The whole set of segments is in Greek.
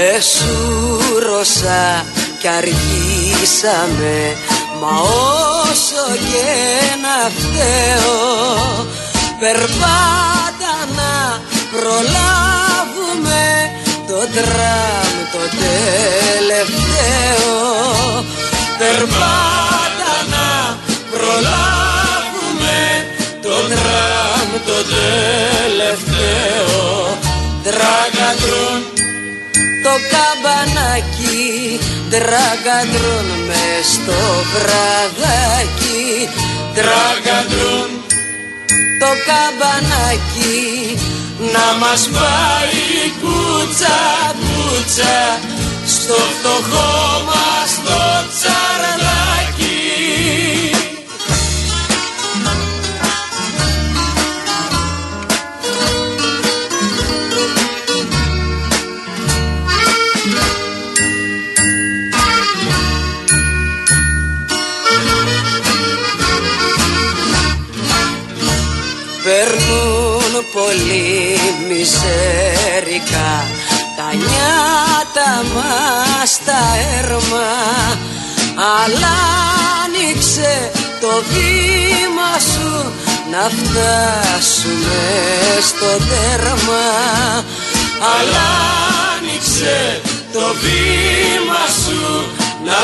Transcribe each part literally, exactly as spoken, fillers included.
Εσούρωσα κι αργήσαμε, μα όσο και να φταίω, περπάτα να προλάβουμε το τραμ το τελευταίο. Περπάτα να προλάβουμε το τραμ το τελευταίο. Τραγκαντρούν το καμπανάκι, τραγκαντρούν μες στο βραδάκι. Τραγκαντρούν το καμπανάκι, να μας πάει κούτσα κούτσα στο φτωχό μας το τσαρδάκι. Περνούν πολύ μιζέρικα τα νιάτα μας τα έρμα, αλλά άνοιξε το βήμα σου να φτάσουμε στο τέρμα. Αλλά άνοιξε το βήμα σου να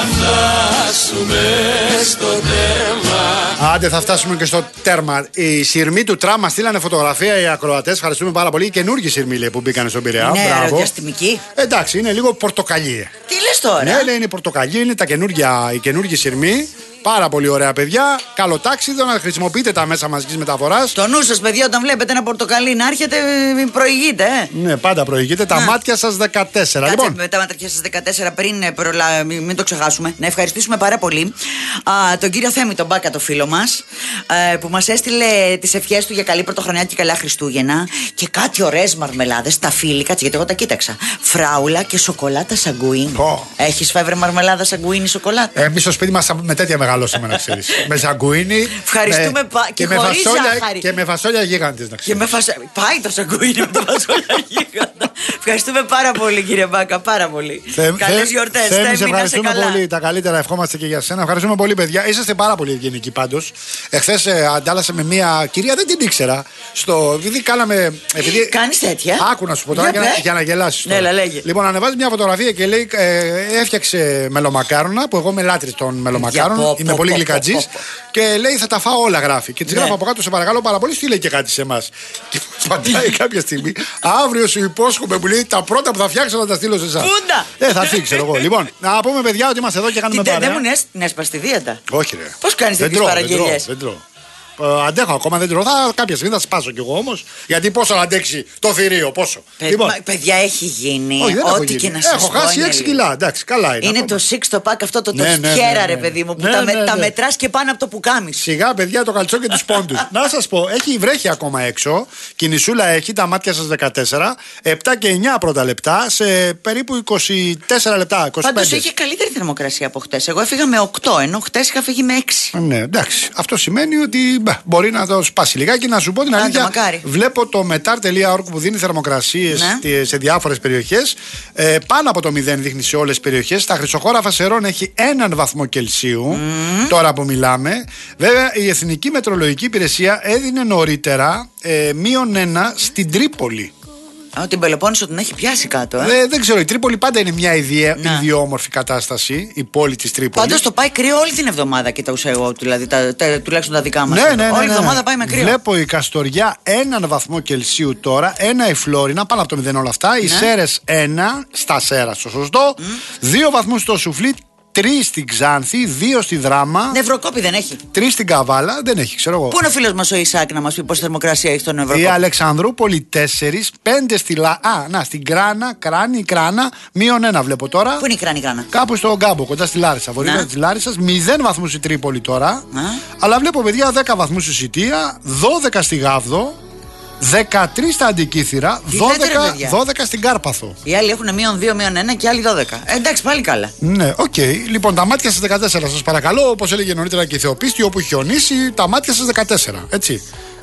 φτάσουμε στο τέρμα. Άντε, θα φτάσουμε και στο τέρμα. Οι σειρμοί του τραμ μας στείλανε φωτογραφία οι ακροατές. Ευχαριστούμε πάρα πολύ. Οι καινούργιοι σειρμοί, λέει, που μπήκαν στον Πειραιά. Ναι, μπράβο. διαστημική. Εντάξει, είναι λίγο πορτοκαλί. Τι λες τώρα? Ναι, λέει, είναι πορτοκαλί, είναι τα καινούργια, οι καινούργιοι σειρμοί. Πάρα πολύ ωραία, παιδιά. Καλό τάξιδο, να χρησιμοποιείτε τα μέσα μαζικής μεταφοράς. Το νου σας, παιδιά, όταν βλέπετε ένα πορτοκαλί να έρχεται, προηγείτε. Ε. Ναι, πάντα προηγείτε. Τα μάτια σας δεκατέσσερα. Κάτσε, Λοιπόν. με τα μάτια σας δεκατέσσερα πριν, προλα... μην το ξεχάσουμε. Να ευχαριστήσουμε πάρα πολύ α, τον κύριο Θέμη, τον Μπάκα, το φίλο μας, α, που μας έστειλε τις ευχές του για καλή πρωτοχρονιά και καλά Χριστούγεννα. Και κάτι ωραίες μαρμελάδες, τα φίλοι, κάτσε γιατί εγώ τα κοίταξα. Φράουλα και σοκολάτα σαγκουίνι. Oh. Έχεις φάει βρε μαρμελάδα σαγκουίνι σοκολάτα? Εμείς στο σπίτι μας με τέτοια μεγαλώσαμε, να ξέρεις. Με σαγκουίνι. Ευχαριστούμε με, πα... και, και, χωρίς με φασόλια, ζάχαρη. και με φασόλια γίγαντες, να ξέρεις. Και με φασο... Πάει το σαγκουίνι με τα φασόλια γίγαντα. Ευχαριστούμε πάρα πολύ, κύριε Μπάκα, πάρα πολύ. Θε, Καλές γιορτές. Θέμη, σε ευχαριστούμε ευχαριστούμε πολύ. Τα καλύτερα ευχόμαστε και για σένα. Ευχαριστούμε πολύ, παιδιά. Είσαστε πάρα πολύ ευγενικοί πάντως. Εχθές ε, αντάλλασα με μια κυρία, δεν την ήξερα. Στο, επειδή κάναμε. Επειδή... Κάνεις τέτοια? Άκου να σου πω τώρα για, για, για να γελάσεις. Ναι, λέγε. Λοιπόν, ανεβάζει μια φωτογραφία και λέει ε, έφτιαξε μελομακάρονα, που εγώ είμαι λάτρης των μελομακάρων. Είμαι πολύ γλυκατζής. Και λέει θα τα φάω όλα, γράφει. Και τη γράφω από κάτω, σε παρακαλώ πάρα πολύ, στείλε και κάτι σε εμάς. Και μου πατάει κάποια στιγμή, αύριο σου υπόσχομαι, μου λέει τα πρώτα που θα φτιάξω να τα στείλω σε εσάς. Πούντα! Ε, θα έρθει, ξέρω εγώ. Λοιπόν, να πούμε, παιδιά, ότι είμαστε εδώ και κάνουμε παρέα. Δεν μου είναι έσπας τη δίαιτα. Όχι, ρε. Πώς κάνεις τέτοιες παραγγελίες? Δεν τρώω. Uh, αντέχω ακόμα, δεν τρώω. Θα, κάποια στιγμή θα σπάσω κι εγώ όμως. Γιατί πόσο θα αντέξει το θηρίο, πόσο. Παι, λοιπόν. μα, παιδιά, έχει γίνει. Όχι, ό,τι γίνει. Και να σας έχω χάσει έξι κιλά. Εντάξει, καλά είναι. Είναι το six pack αυτό το, το ναι, ναι, χέρα, ναι, ναι, ρε ναι. παιδί μου, που ναι, τα, ναι, ναι. τα μετράς και πάνω από το πουκάμι. Σιγά, παιδιά, το καλτσό και τους πόντους. Να σας πω, έχει βρέχει ακόμα έξω. Κινησούλα έχει, τα μάτια σας δεκατέσσερα. επτά και εννιά πρώτα λεπτά σε περίπου είκοσι τέσσερα λεπτά. είκοσι πέντε. Πάντως είχε καλύτερη θερμοκρασία από χτες. Εγώ έφυγα με οκτώ, ενώ χτες είχα φύγει με έξι. Ναι, εντάξει. Αυτό σημαίνει ότι μπα, μπορεί να το σπάσει λιγάκι. Να σου πω την αλήθεια. Βλέπω το μετάρ τελεία org που δίνει θερμοκρασίες ναι. σε διάφορες περιοχές. Ε, πάνω από το μηδέν δείχνει σε όλες τις περιοχές. Στα Χρυσοχώραφα Σερών έχει έναν βαθμό Κελσίου. Mm. Τώρα που μιλάμε. Βέβαια, η Εθνική Μετρολογική Υπηρεσία έδινε νωρίτερα ε, μείον ένα στην Τρίπολη. Α, την Πελοπόννησο την έχει πιάσει κάτω, ε. ε δεν ξέρω, η Τρίπολη πάντα είναι μια ιδιαί, ιδιόμορφη κατάσταση, η πόλη της Τρίπολης. Πάντως το πάει κρύο όλη την εβδομάδα, κοιτάουσα εγώ, δηλαδή, τα, τα, τουλάχιστον τα δικά μας. Ναι, ναι, ναι, όλη ναι, η εβδομάδα πάει με κρύο. Βλέπω η Καστοριά έναν βαθμό Κελσίου τώρα, ένα η Φλόρινα, πάνω από το μηδέν όλα αυτά, ναι. Οι Σέρες ένα, στα Σέρα, στο σωστό, mm. δύο βαθμούς στο Σουφλίτ. Τρεις στην Ξάνθη, δύο στη Δράμα. Νευροκόπη δεν έχει. Τρεις στην Καβάλα, δεν έχει, ξέρω εγώ. Πού είναι ο φίλος μας ο Ισάκ να μας πει πόση θερμοκρασία έχει στον Νευροκόπη? Η Αλεξανδρούπολη τέσσερις, πέντε στη Λα. Α, να, στην Κράνα, Κράνη, Κράνα, μείον ένα βλέπω τώρα. Πού είναι η Κράνη, Κράνα? Κάπου στο Γκάμπο, κοντά στη Λάρισα. Βορειοδυτικά τη Λάρισα, μηδέν βαθμούς η Τρίπολη τώρα. Να. Αλλά βλέπω, παιδιά, δέκα βαθμούς στη Σιτία, δώδεκα στη Γάβδο. δεκατρείς στα Αντικήθυρα, δώδεκα, δώδεκα στην Κάρπαθο. Οι άλλοι έχουν μείον δύο, μείον ένα και οι άλλοι δώδεκα. Ε, εντάξει, πάλι καλά. Ναι, οκ. Okay. Λοιπόν, τα μάτια σας δεκατέσσερα, σας παρακαλώ. Όπως έλεγε νωρίτερα και η Θεοπίστη, όπου χιονίσει, τα μάτια σας δεκατέσσερα. Έτσι.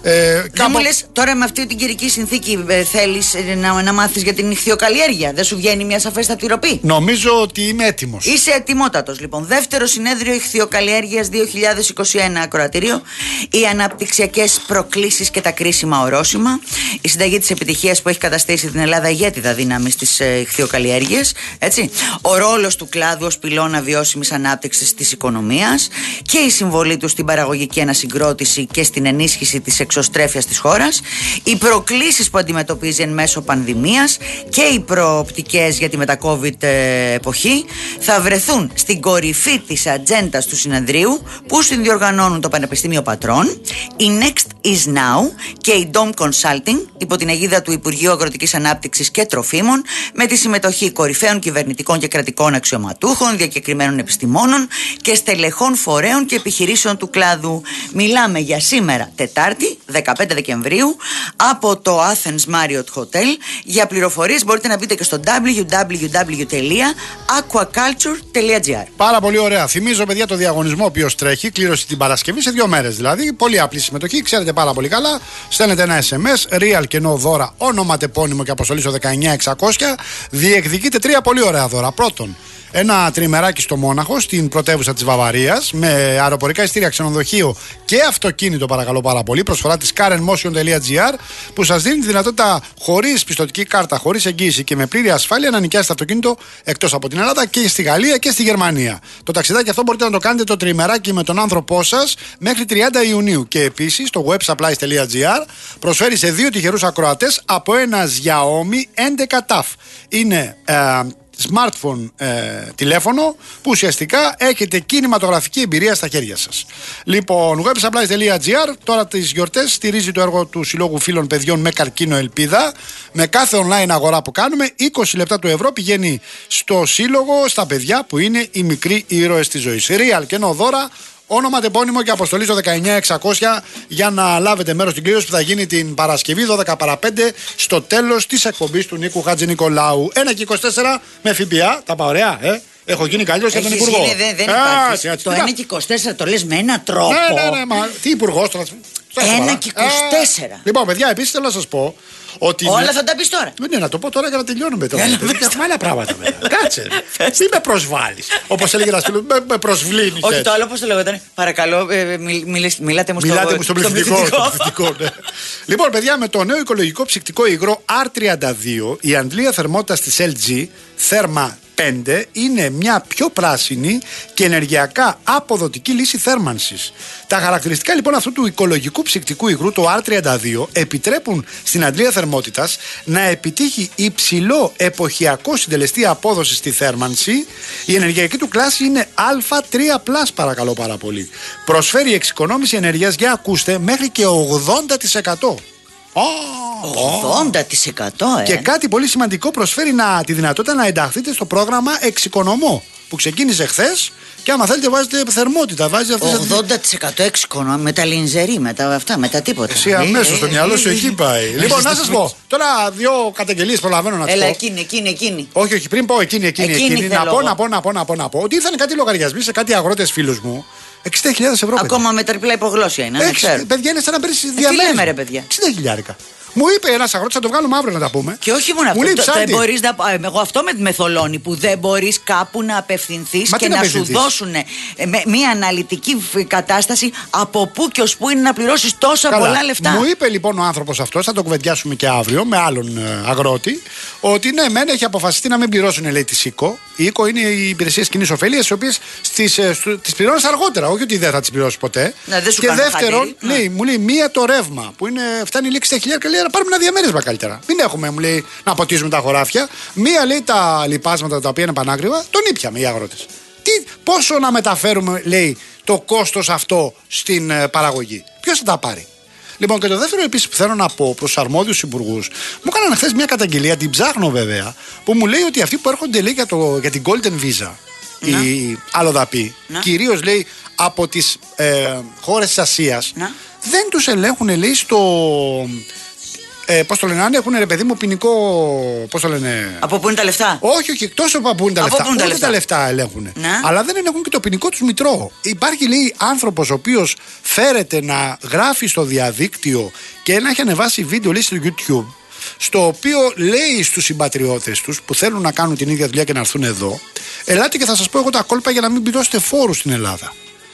Ε, Δεν κάπου... μου λες τώρα με αυτή την καιρική συνθήκη ε, θέλεις ε, να, να μάθεις για την ηχθειοκαλλιέργεια? Δεν σου βγαίνει μια σαφέστατη ροπή? Νομίζω ότι είμαι έτοιμος. Είσαι ετοιμότατος λοιπόν. Δεύτερο συνέδριο ηχθειοκαλλιέργειας δύο χιλιάδες είκοσι ένα ακροατήριο. Οι αναπτυξιακές προκλήσεις και τα κρίσιμα ορόσημα. Η συνταγή της επιτυχίας που έχει καταστήσει την Ελλάδα ηγέτιδα δύναμη στις ε, ηχθειοκαλλιέργειες. Έτσι. Ο ρόλος του κλάδου ως πυλώνα βιώσιμης ανάπτυξης της οικονομίας και η συμβολή του στην παραγωγική ανασυγκρότηση και στην ενίσχυση της εξωστρέφειας της χώρας, οι προκλήσεις που αντιμετωπίζει εν μέσω πανδημίας και οι προοπτικές για τη μετα-COVID εποχή θα βρεθούν στην κορυφή της ατζέντας του συνεδρίου που συνδιοργανώνουν το Πανεπιστήμιο Πατρών, η Next is Now και η Dom Consulting υπό την αιγίδα του Υπουργείου Αγροτικής Ανάπτυξης και Τροφίμων, με τη συμμετοχή κορυφαίων κυβερνητικών και κρατικών αξιωματούχων, διακεκριμένων επιστημόνων και στελεχών φορέων και επιχειρήσεων του κλάδου. Μιλάμε για σήμερα, Τετάρτη, δεκαπέντε Δεκεμβρίου, από το Athens Marriott Hotel. Για πληροφορίες μπορείτε να μπείτε και στο double-u double-u double-u τελεία aquaculture τελεία gr. Πάρα πολύ ωραία. Θυμίζω, παιδιά, το διαγωνισμό ο οποίος τρέχει, κλήρωση την Παρασκευή σε δύο μέρες δηλαδή. Πολύ απλή συμμετοχή, ξέρετε πάρα πολύ καλά. Στέλνετε ένα ες εμ ες, real κενό δώρα, όνομα, τεπώνυμο και αποστολή στο δεκαεννιά εξακόσια. Διεκδικείτε τρία πολύ ωραία δώρα. Πρώτον, ένα τριμεράκι στο Μόναχο, στην πρωτεύουσα της Βαβαρίας, με αεροπορικά εισιτήρια, ξενοδοχείο και αυτοκίνητο, παρακαλώ πάρα πολύ. Προσφορά της karenmotion τελεία gr, που σας δίνει τη δυνατότητα χωρίς πιστωτική κάρτα, χωρίς εγγύηση και με πλήρη ασφάλεια να νοικιάσετε αυτοκίνητο εκτός από την Ελλάδα και στη Γαλλία και στη Γερμανία. Το ταξιδάκι αυτό μπορείτε να το κάνετε το τριμεράκι με τον άνθρωπό σας μέχρι τριάντα Ιουνίου. Και επίσης το websupplies τελεία gr προσφέρει σε δύο τυχερούς ακροατές από ένα Xiaomi έντεκα ταφ. Είναι ε, smartphone ε, τηλέφωνο που ουσιαστικά έχετε κινηματογραφική εμπειρία στα χέρια σας. Λοιπόν, websupplies τελεία gr τώρα τις γιορτές στηρίζει το έργο του Συλλόγου Φίλων Παιδιών με Καρκίνο Ελπίδα. Με κάθε online αγορά που κάνουμε, είκοσι λεπτά του ευρώ πηγαίνει στο σύλλογο, στα παιδιά που είναι οι μικροί ήρωες της ζωής. Real κενό δώρα, όνομα, τεπώνυμο και αποστολή στο δεκαεννιά εξακόσια για να λάβετε μέρος στην κλήρωση που θα γίνει την Παρασκευή δώδεκα παρά πέντε στο τέλος της εκπομπής του Νίκου Χατζηνικολάου. ένα και είκοσι τέσσερα με ΦΠΑ. Τα πάω ωραία, ε. Έχω γίνει καλύτερος για τον Υπουργό. Γίνει, δεν, δεν υπάρχει. Α, το ένα και είκοσι τέσσερα το λες με έναν τρόπο. Ναι, ναι, ναι, μα τι Υπουργός τώρα. ένα και είκοσι τέσσερα. Λοιπόν, παιδιά, επίσης θέλω να σας πω ότι. Όλα θα τα πεις τώρα. Ναι, να το πω τώρα για να τελειώνουμε τώρα. Έχουμε άλλα πράγματα μετά. Κάτσε. Μην με προσβάλλεις. Όπως έλεγε ένα φίλο, με προσβλήνεις. Όχι, το άλλο πώς το λέγονταν. Παρακαλώ, μιλάτε μου στο πληθυντικό. Λοιπόν, παιδιά, με το νέο οικολογικό ψυκτικό υγρό αρ τριάντα δύο, η αντλία θερμότητας της ελ τζι Therma πέντε είναι μια πιο πράσινη και ενεργειακά αποδοτική λύση θέρμανσης. Τα χαρακτηριστικά λοιπόν αυτού του οικολογικού ψυκτικού υγρού, το αρ τριάντα δύο, επιτρέπουν στην αντλία θερμότητας να επιτύχει υψηλό εποχιακό συντελεστή απόδοση στη θέρμανση. Η ενεργειακή του κλάση είναι α τρία πλας, παρακαλώ πάρα πολύ. Προσφέρει εξοικονόμηση ενέργειας, για ακούστε, μέχρι και ογδόντα τοις εκατό. ογδόντα τοις εκατό, ε. Και κάτι πολύ σημαντικό, προσφέρει να, τη δυνατότητα να ενταχθείτε στο πρόγραμμα Εξοικονομώ που ξεκίνησε χθες. Και άμα θέλετε, βάζετε θερμότητα. Βάζετε ογδόντα τοις εκατό εξοικονόμηση με τα λινζερί, με τα αυτά, με τα τίποτα. Εσύ αμέσως στο μυαλό σου εκεί πάει. Λοιπόν, να σας πω. Τώρα δύο καταγγελίες προλαβαίνω να τις πω. Έλα, εκείνη, εκείνη, εκείνη. Όχι, όχι, πριν πω εκείνη, εκείνη. εκείνη. Να πω, να πω, να πω, να πω, να πω. Ότι ήρθαν κάτι λογαριασμοί σε κάτι αγρότες φίλους μου. εξήντα χιλιάδες ευρώ. Ακόμα με τριπλά υπογλώσια είναι. Παιδιά, είναι σαν να παίρνει διαμέρισμα. Τι λέμε, ρε παιδιά. εξήντα χιλιάρικα. Μου είπε ένας αγρότης, θα το βγάλουμε αύριο να τα πούμε. Και όχι μόνο αυτό. Δεν μπορείς να, εγώ αυτό με, με θολώνει, που δεν μπορείς κάπου να απευθυνθείς και να, να σου δώσουν μια αναλυτική κατάσταση από πού και ως πού είναι να πληρώσεις τόσα Καλά. πολλά λεφτά. Μου είπε λοιπόν ο άνθρωπος αυτός, θα το κουβεντιάσουμε και αύριο με άλλον αγρότη, ότι ναι, μεν έχει αποφασιστεί να μην πληρώσουν, λέει, τη ΣΥΚΟ. Η ΙΚΟ είναι οι υπηρεσίες κοινής ωφέλειας, οι οποίες τις πληρώνεις αργότερα, όχι ότι δεν θα τις πληρώσεις ποτέ. Ναι, δεν σου και δεύτερον, ναι. λέει, μου λέει μία το ρεύμα που είναι, φτάνει λέει εξήντα χιλιάδες, λέει, να πάρουμε ένα διαμέρισμα καλύτερα. Μην έχουμε, μου λέει, να ποτίζουμε τα χωράφια. Μία, λέει, τα λιπάσματα τα οποία είναι πανάκριβα, τον ήπιαμε οι αγρότες. Τι, πόσο να μεταφέρουμε, λέει, το κόστος αυτό στην ε, παραγωγή. Ποιος θα τα πάρει. Λοιπόν, και το δεύτερο επίσης που θέλω να πω προς αρμόδιους υπουργούς, μου έκαναν χθες μια καταγγελία, την ψάχνω βέβαια, που μου λέει ότι αυτοί που έρχονται, λέει, για, το, για την Golden Visa, να. οι αλλοδαποί, κυρίως, λέει, από τις ε, χώρες της Ασίας, να. δεν τους ελέγχουν, λέει, στο. Ε, πώς το λένε, αν έχουν ρε παιδί μου ποινικό. Πώς το λένε. Από πού είναι τα λεφτά? Όχι, όχι, εκτός από πού είναι τα από λεφτά. Ούτε τα λεφτά, τα λεφτά ελέγχουν. Ναι. Αλλά δεν ελέγχουν και το ποινικό τους μητρό. Υπάρχει, λέει, άνθρωπος ο οποίος φέρεται να γράφει στο διαδίκτυο και να έχει ανεβάσει βίντεο, λέει, στο YouTube, στο οποίο λέει στους συμπατριώτες τους που θέλουν να κάνουν την ίδια δουλειά και να έρθουν εδώ, ελάτε και θα σας πω εγώ τα κόλπα για να μην πληρώσετε φόρους στην Ελλάδα.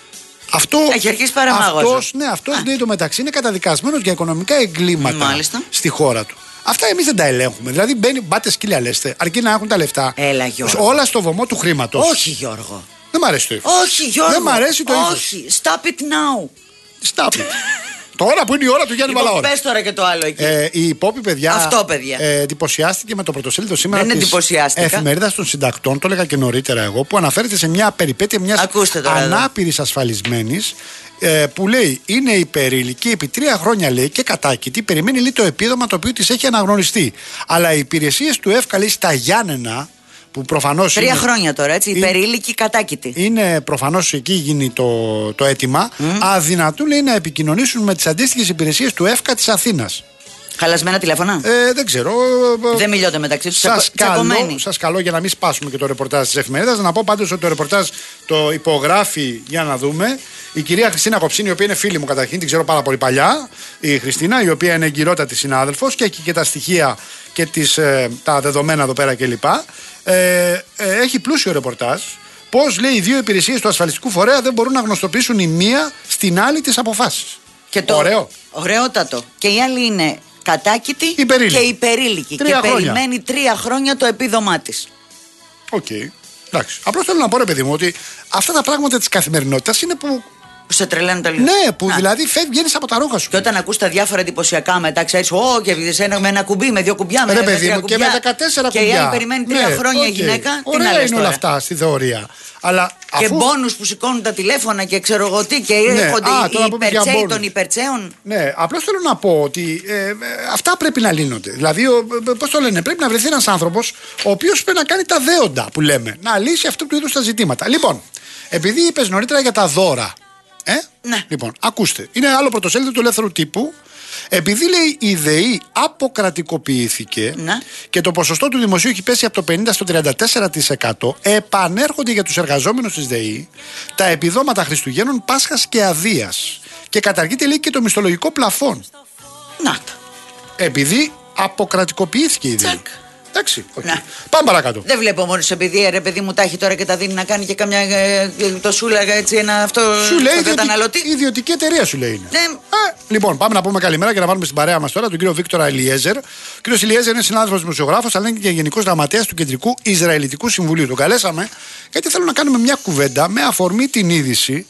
Αυτό, έχει αρχίσει παραμάγωσα. Αυτός, ναι, αυτός λέει το μεταξύ είναι καταδικασμένος για οικονομικά εγκλήματα Μάλιστα. στη χώρα του. Αυτά εμείς δεν τα ελέγχουμε. Δηλαδή μπαίνει, μπάτε σκύλια λέστε, αρκεί να έχουν τα λεφτά. Έλα, Γιώργο. Όλα στο βωμό του χρήματος. Όχι, Γιώργο. Δεν μ' αρέσει το ύφος. Όχι, Γιώργο. Δεν μ' αρέσει το ύφος. Όχι. Stop it now. Stop it. Τώρα που είναι η ώρα του Γιάννη Βαλαώνα. Πες τώρα και το άλλο εκεί. Ε, η Πόπη, παιδιά, Αυτό, παιδιά. Ε, εντυπωσιάστηκε με το πρωτοσέλιδο σήμερα της εφημερίδας των συντακτών, το έλεγα και νωρίτερα εγώ, που αναφέρεται σε μια περιπέτεια μιας ανάπηρης ασφαλισμένης, ε, που λέει είναι υπερήλικη, επί τρία χρόνια λέει και κατάκητη, περιμένει λέει το επίδομα το οποίο της έχει αναγνωριστεί. Αλλά οι υπηρεσίες του ΕΦΚΑ λέει στα Γιάννενα, που προφανώς Τρία είναι, χρόνια τώρα, έτσι, υπερήλικη κατάκητη. Είναι προφανώς εκεί γίνει το, το αίτημα. Mm. Αδυνατούν λέει να επικοινωνήσουν με τις αντίστοιχες υπηρεσίες του ΕΦΚΑ της Αθήνας. Χαλασμένα τηλέφωνα. Ε, δεν ξέρω. Δεν μιλιώνται μεταξύ τους. Σας καλώ, σας καλώ για να μην σπάσουμε και το ρεπορτάζ της εφημερίδας. Να πω πάντως ότι το ρεπορτάζ το υπογράφει, για να δούμε, η κυρία Χριστίνα Κοψίνη, η οποία είναι φίλη μου καταρχήν, την ξέρω πάρα πολύ παλιά. Η Χριστίνα, η οποία είναι εγκυρότατη συνάδελφος και έχει και τα στοιχεία και τις, ε, τα δεδομένα εδώ πέρα κλπ. Ε, ε, έχει πλούσιο ρεπορτάζ. Πώς λέει οι δύο υπηρεσίες του ασφαλιστικού φορέα δεν μπορούν να γνωστοποιήσουν η μία στην άλλη τις αποφάσεις. Και το ωραίο. Ωραιότατο. Και η άλλη είναι κατάκητη υπερήλικη. και υπερήλικη. Τρία και χρόνια. περιμένει τρία χρόνια το επίδομά της. Οκ. Okay. Εντάξει. Απλώς θέλω να πω, ρε παιδί μου, ότι αυτά τα πράγματα της καθημερινότητας είναι που. Που σε τρελαίνουν τελείως. Ναι, που Α. δηλαδή βγαίνεις από τα ρούχα σου. Και όταν ακούς τα διάφορα εντυπωσιακά μετά, ξέρεις, Ω, και ένα, με ένα κουμπί, με δύο κουμπιά, με, ρε, με παιδί τρία μου, κουμπιά. Και με δεκατέσσερα και κουμπιά. Και η άλλη περιμένει τρία ναι, χρόνια okay. γυναίκα. Ωραία τι να λες είναι τώρα. όλα αυτά στη θεωρία. Αλλά και αφού... μπόνους που σηκώνουν τα τηλέφωνα και ξέρω εγώ τι, και ναι. έρχονται Α, οι υπερτσέοι των υπερτσέων. Ναι, απλώς θέλω να πω ότι ε, ε, αυτά πρέπει να λύνονται. Δηλαδή, πώς το λένε, πρέπει να βρεθεί ένας άνθρωπος ο οποίος πρέπει να κάνει τα δέοντα που λέμε. Να λύσει αυτού του είδους τα ζητήματα. Λοιπόν, επειδή είπες νωρίτερα για τα δώρα. Ε? Ναι. Λοιπόν, ακούστε. Είναι άλλο πρωτοσέλιδο του Ελεύθερου Τύπου. Επειδή λέει η ΔΕΗ αποκρατικοποιήθηκε, ναι, και το ποσοστό του δημοσίου έχει πέσει από το πενήντα στο τριάντα τέσσερα τοις εκατό, επανέρχονται για τους εργαζόμενους της ΔΕΗ τα επιδόματα Χριστουγέννων, Πάσχας και Αδείας. Και καταργείται λέει και το μισθολογικό πλαφόν. Να τα. Επειδή αποκρατικοποιήθηκε η ΔΕΗ. Τσακ. Εντάξει, okay. Ναι. Πάμε παρακάτω. Δεν βλέπω μόνο επειδή ρε παιδί μου τα έχει τώρα και τα δίνει να κάνει και καμιά. Ε, το σούλα έτσι ένα αυτό. Σου λέει ιδιωτική, καταναλωτή. ιδιωτική εταιρεία σου λέει είναι. Ναι. Α, λοιπόν, πάμε να πούμε καλημέρα και να βάλουμε στην παρέα μας τώρα τον κύριο Βίκτορα Ελιέζερ. Ο κύριος Ελιέζερ είναι συνάδελφος δημοσιογράφος, αλλά είναι και γενικός γραμματέας του Κεντρικού Ισραηλιτικού Συμβουλίου. Τον καλέσαμε γιατί θέλω να κάνουμε μια κουβέντα με αφορμή την είδηση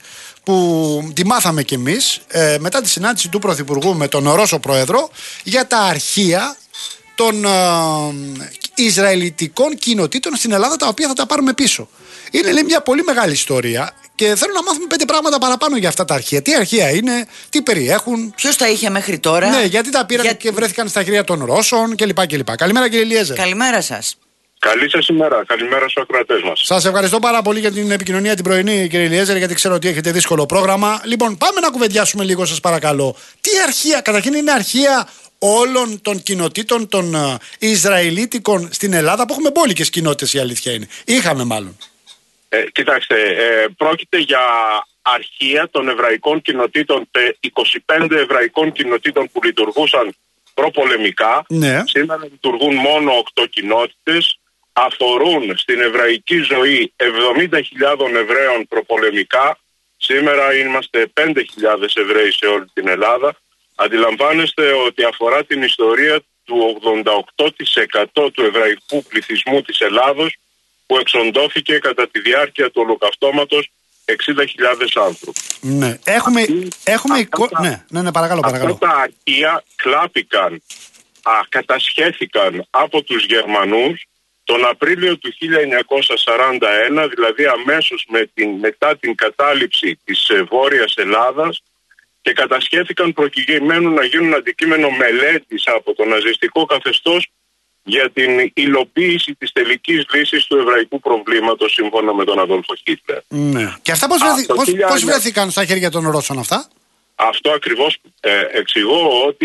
που τη μάθαμε κι εμείς ε, μετά τη συνάντηση του Πρωθυπουργού με τον Ρώσο Πρόεδρο για τα αρχεία των ε, Ισραηλιτικών κοινοτήτων στην Ελλάδα, τα οποία θα τα πάρουμε πίσω. Είναι λέει, μια πολύ μεγάλη ιστορία και θέλω να μάθουμε πέντε πράγματα παραπάνω για αυτά τα αρχεία. Τι αρχεία είναι, τι περιέχουν. Ποιος τα είχε μέχρι τώρα. Ναι, γιατί τα πήραν για... και βρέθηκαν στα χέρια των Ρώσων κλπ. κλπ. Καλημέρα κύριε Ελιέζερ. Καλημέρα σας. Καλή σας ημέρα. Καλημέρα στους ακροατές μας. Σας ευχαριστώ πάρα πολύ για την επικοινωνία την πρωινή, κύριε Ελιέζερ, γιατί ξέρω ότι έχετε δύσκολο πρόγραμμα. Λοιπόν, πάμε να κουβεντιάσουμε λίγο, σας παρακαλώ. Τι αρχεία, καταρχήν είναι αρχεία όλων των κοινοτήτων των uh, Ισραηλίτικων στην Ελλάδα, που έχουμε μπόλικες κοινότητες, η αλήθεια είναι. Είχαμε μάλλον. Ε, κοιτάξτε, ε, πρόκειται για αρχεία των εβραϊκών κοινοτήτων, είκοσι πέντε εβραϊκών κοινοτήτων που λειτουργούσαν προπολεμικά. Ναι. Σήμερα λειτουργούν μόνο οκτώ κοινότητες. Αφορούν στην εβραϊκή ζωή εβδομήντα χιλιάδες Εβραίων προπολεμικά. Σήμερα είμαστε πέντε χιλιάδες Εβραίοι σε όλη την Ελλάδα. Αντιλαμβάνεστε ότι αφορά την ιστορία του ογδόντα οκτώ τοις εκατό του εβραϊκού πληθυσμού της Ελλάδος, που εξοντώθηκε κατά τη διάρκεια του ολοκαυτώματος εξήντα χιλιάδες άνθρωποι. Ναι, έχουμε, Αυτή, έχουμε εικο... τα, ναι, ναι, ναι, παρακαλώ, παρακαλώ. Αυτά τα αρχεία κλάπηκαν, α, κατασχέθηκαν από τους Γερμανούς τον Απρίλιο του χίλια εννιακόσια σαράντα ένα, δηλαδή αμέσως με την, μετά την κατάληψη της ε, Βόρειας Ελλάδας, και κατασχέθηκαν προκειμένου να γίνουν αντικείμενο μελέτης από το ναζιστικό καθεστώς για την υλοποίηση της τελικής λύσης του εβραϊκού προβλήματος σύμφωνα με τον Αδόλφο Χίτλερ. Ναι. Και αυτά πώς, βρεθ, πώς, χίλια... πώς βρέθηκαν στα χέρια των Ρώσων αυτά? Αυτό ακριβώς ε, εξηγώ, ότι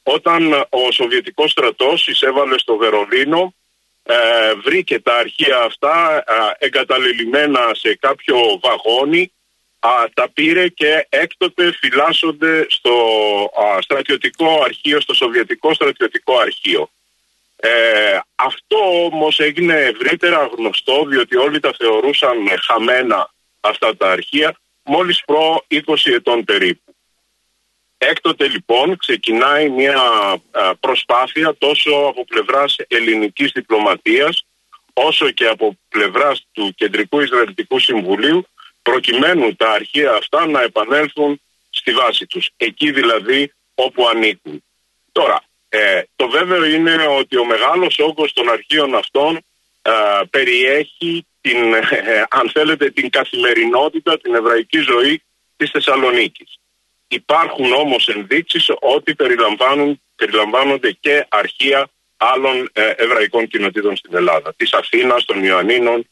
όταν ο Σοβιετικός στρατός εισέβαλε στο Βερολίνο, ε, βρήκε τα αρχεία αυτά ε, εγκαταλελειμμένα σε κάποιο βαγόνι, α, τα πήρε και έκτοτε φυλάσσονται στο α, στρατιωτικό αρχείο, στο Σοβιετικό στρατιωτικό αρχείο. Ε, αυτό όμως έγινε ευρύτερα γνωστό, διότι όλοι τα θεωρούσαν χαμένα αυτά τα αρχεία, μόλις προ είκοσι ετών περίπου. Έκτοτε λοιπόν ξεκινάει μια προσπάθεια τόσο από πλευράς ελληνικής διπλωματίας όσο και από πλευράς του Κεντρικού Ισραηλιτικού Συμβουλίου, προκειμένου τα αρχεία αυτά να επανέλθουν στη βάση τους, εκεί δηλαδή όπου ανήκουν. Τώρα, ε, το βέβαιο είναι ότι ο μεγάλος όγκος των αρχείων αυτών ε, περιέχει την, ε, αν θέλετε, την καθημερινότητα, την εβραϊκή ζωή της Θεσσαλονίκης. Υπάρχουν όμως ενδείξεις ότι περιλαμβάνουν, περιλαμβάνονται και αρχεία άλλων ε, εβραϊκών κοινοτήτων στην Ελλάδα, της Αθήνας, των Ιωαννίνων.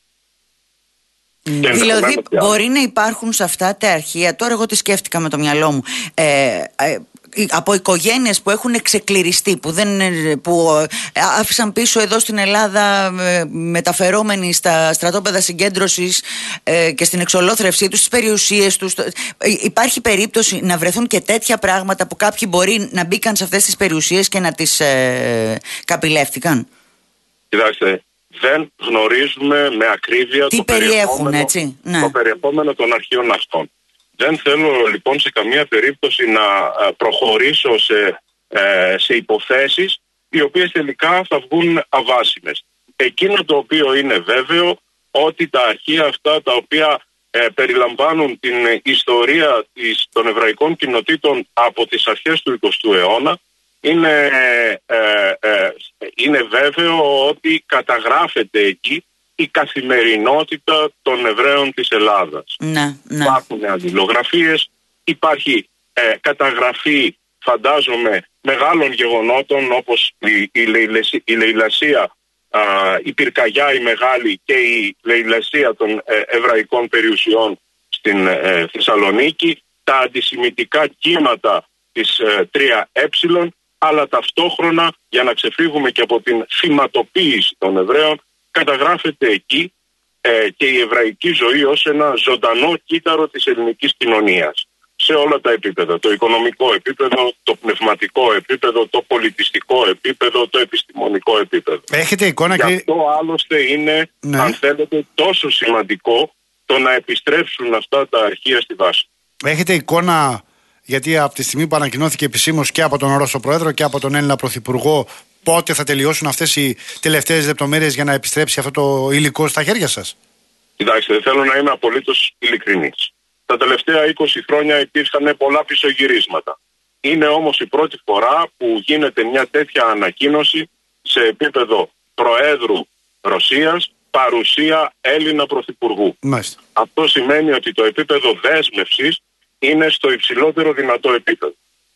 Δηλαδή μπορεί να υπάρχουν σε αυτά τα αρχεία, τώρα εγώ τη σκέφτηκα με το μυαλό μου, ε, ε, από οικογένειες που έχουν ξεκληριστεί, που, δεν, που άφησαν πίσω εδώ στην Ελλάδα μεταφερόμενοι στα στρατόπεδα συγκέντρωσης ε, και στην εξολόθρευσή τους, στις περιουσίες τους. Υπάρχει περίπτωση να βρεθούν και τέτοια πράγματα που κάποιοι μπορεί να μπήκαν σε αυτές τις περιουσίες και να τις ε, καπηλεύτηκαν? Κοιτάξτε, δεν γνωρίζουμε με ακρίβεια τι το περιέχουν, έτσι. Ναι. Το περιεχόμενο των αρχείων αυτών. Δεν θέλω λοιπόν σε καμία περίπτωση να προχωρήσω σε, σε υποθέσεις οι οποίες τελικά θα βγουν αβάσιμες. Εκείνο το οποίο είναι βέβαιο, ότι τα αρχεία αυτά τα οποία ε, περιλαμβάνουν την ιστορία της, των εβραϊκών κοινοτήτων από τις αρχές του εικοστού αιώνα, είναι, ε, ε, είναι βέβαιο ότι καταγράφεται εκεί η καθημερινότητα των Εβραίων της Ελλάδας. Ναι, ναι. Υπάρχουν αλληλογραφίες, υπάρχει ε, καταγραφή, φαντάζομαι, μεγάλων γεγονότων όπως η, η, λεηλεσία, η λεηλασία, α, η πυρκαγιά η μεγάλη και η λεηλασία των ε, εβραϊκών περιουσιών στην ε, Θεσσαλονίκη, τα αντισημιτικά κύματα της ε, τρία ε, αλλά ταυτόχρονα, για να ξεφύγουμε και από την θυματοποίηση των Εβραίων, καταγράφεται εκεί ε, και η εβραϊκή ζωή ως ένα ζωντανό κύτταρο της ελληνικής κοινωνίας. Σε όλα τα επίπεδα. Το οικονομικό επίπεδο, το πνευματικό επίπεδο, το πολιτιστικό επίπεδο, το επιστημονικό επίπεδο. Έχετε εικόνα και... Γι' αυτό άλλωστε είναι, ναι, αν θέλετε, τόσο σημαντικό το να επιστρέψουν αυτά τα αρχεία στη βάση. Έχετε εικόνα, γιατί από τη στιγμή που ανακοινώθηκε επισήμως και από τον Ρώσο Πρόεδρο και από τον Έλληνα Πρωθυπουργό, πότε θα τελειώσουν αυτές οι τελευταίες λεπτομέρειες για να επιστρέψει αυτό το υλικό στα χέρια σας? Κοιτάξτε, θέλω να είμαι απολύτως ειλικρινής. Τα τελευταία είκοσι χρόνια υπήρχαν πολλά πισωγυρίσματα. Είναι όμως η πρώτη φορά που γίνεται μια τέτοια ανακοίνωση σε επίπεδο Προέδρου Ρωσίας, παρουσία Έλληνα Πρωθυπουργού. Μάλιστα. Αυτό σημαίνει ότι το επίπεδο δέσμευσης είναι στο υψηλότερο δυνατό επίπεδο.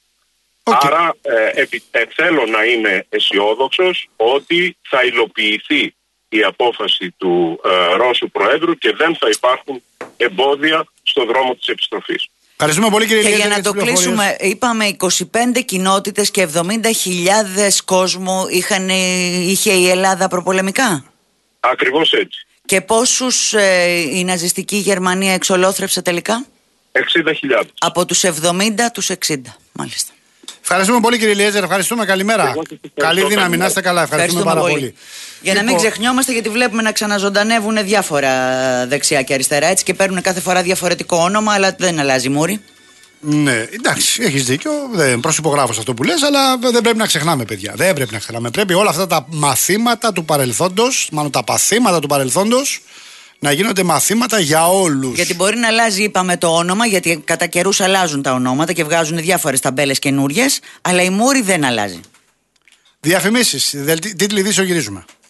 Okay. Άρα ε, επι, ε, θέλω να είμαι αισιόδοξος ότι θα υλοποιηθεί η απόφαση του ε, Ρώσου Προέδρου και δεν θα υπάρχουν εμπόδια στο δρόμο της επιστροφής. Ευχαριστούμε πολύ, κύριε Και για να το κλείσουμε, είπαμε είκοσι πέντε κοινότητες και εβδομήντα χιλιάδες κόσμο είχαν, είχε η Ελλάδα προπολεμικά. Ακριβώς έτσι. Και πόσους ε, η ναζιστική Γερμανία εξολόθρεψε τελικά? εξήντα χιλιάδες. Από τους εβδομήντα τους εξήντα, μάλιστα. Ευχαριστούμε πολύ, κύριε Ελιέζερ. Ευχαριστούμε. Καλημέρα. Καλή δύναμη. Να είστε καλά. Ευχαριστούμε, Ευχαριστούμε πάρα πολύ. πολύ. Για λοιπόν... να μην ξεχνιόμαστε, γιατί βλέπουμε να ξαναζωντανεύουν διάφορα δεξιά και αριστερά, έτσι, και παίρνουν κάθε φορά διαφορετικό όνομα, αλλά δεν αλλάζει μούρη. Ναι, εντάξει, έχεις δίκιο. Δεν προσυπογράφω σε αυτό που λες, αλλά δεν πρέπει να ξεχνάμε, παιδιά. Δεν πρέπει να ξεχνάμε. Πρέπει όλα αυτά τα μαθήματα του παρελθόντος, μάλλον τα παθήματα του παρελθόντος, να γίνονται μαθήματα για όλους. Γιατί μπορεί να αλλάζει, είπαμε, το όνομα, γιατί κατά καιρούς αλλάζουν τα ονόματα και βγάζουν διάφορες ταμπέλες καινούριες, αλλά η μούρη δεν αλλάζει. Διαφημίσεις, τίτλοι ειδήσεων, γυρίζουμε.